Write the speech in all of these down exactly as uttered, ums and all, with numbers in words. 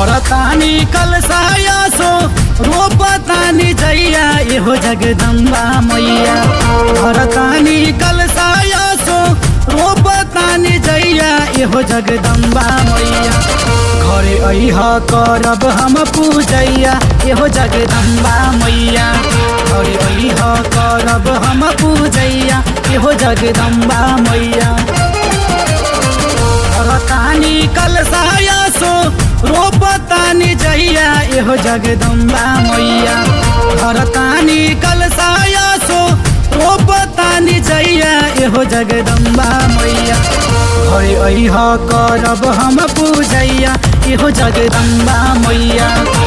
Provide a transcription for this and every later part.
भरतानी कलसाया सो रोपतानी जैया एहो जगदम्बा मैया। भरतानी कलसाया सो रोपतानी जैया एहो जगदम्बा मैया। घरे अइह करब हम पूजैया एहो जगदम्बा मैया। घरे अइह करब हम पूजैया एहो जगदम्बा मैया। भरतानी कलसाया सो रोपतानी जैया एहो जगदम्बा मैया। भरतानी कलसाया सो रोपतानी जैया एहो जगदम्बा मैया। घरे अइह करब हम पूजैया एहो जगदम्बा मैया।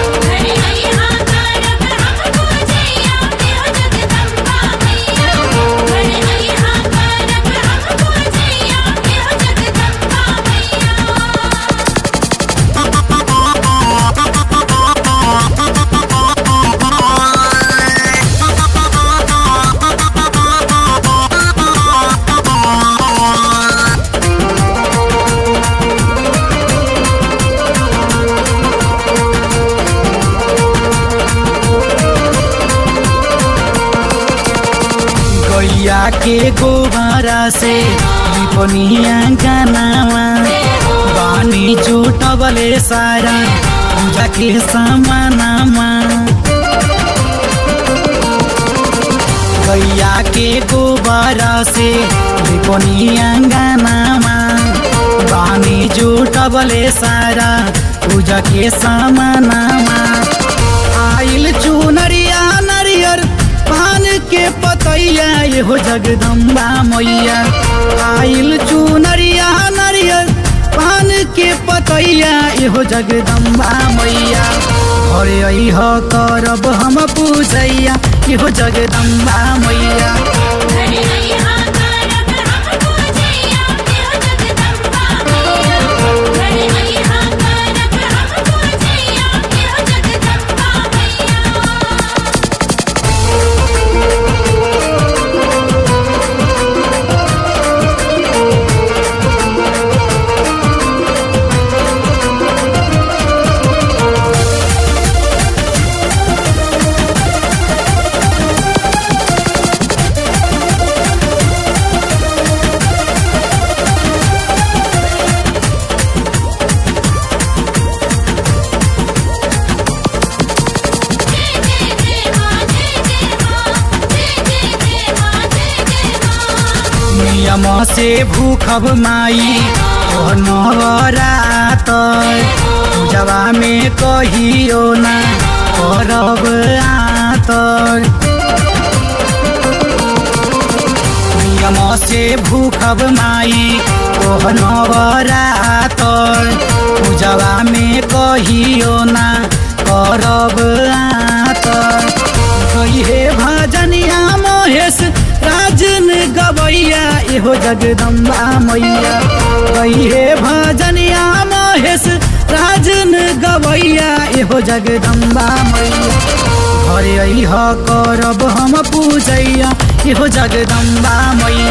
गैया के गोबरा से लिपनिया गानावा बानी जुटबले सारा पूजा के समानामा। गैया के गोबरा से लिपनिया गानामा बानी जुटबले सारा पूजा के समानामा। आइल चुनरिया नरियर पान के पतैया एहो जगदम्बा मैया। आइल चुनरिया नरियर पान के पतैया एहो जगदम्बा मैया। घरे अइह करब हम पूजैया एहो जगदम्बा मैया। नियम से भूखब माई ओ नवरात पूजवा में कहियो ना करब आतर। नियम से भूखब माई ओ नवरात पूजवा में कहियो ना करब आतर। कहिए भजनिया महेश राजन गवैया एहो जगदम्बा मैया। कहिए भजनिया महेश राजन गवैया एहो जगदम्बा मैया। घरे अइह करब हम पूजैया एहो जगदम्बा मैया।